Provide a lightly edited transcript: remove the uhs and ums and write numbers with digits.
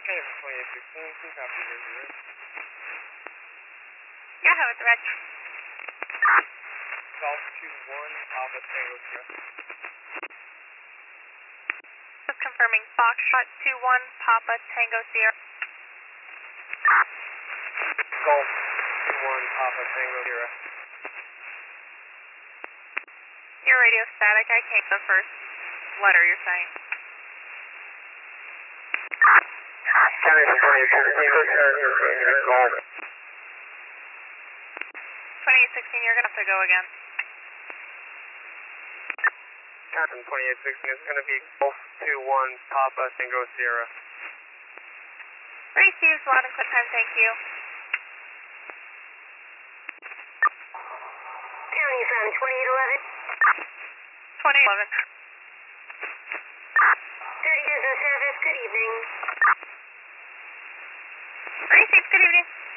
Hey, 2816, can copy your unit. Yeah, how it's red. Golf 21, Alpha Tango Sierra. Just confirming Foxtrot 21, Papa Tango Sierra. Golf 21, Alpha Tango Sierra. Your radio static, I can't the first letter you're saying. 2816, Golf. 2816, you're going to have to go again. Captain 2816 is going to be Golf 21, Papa Tango Sierra. Received, loud and clear time, thank you. County from 2811. 2011. 30 years of service, good evening. Received, good evening.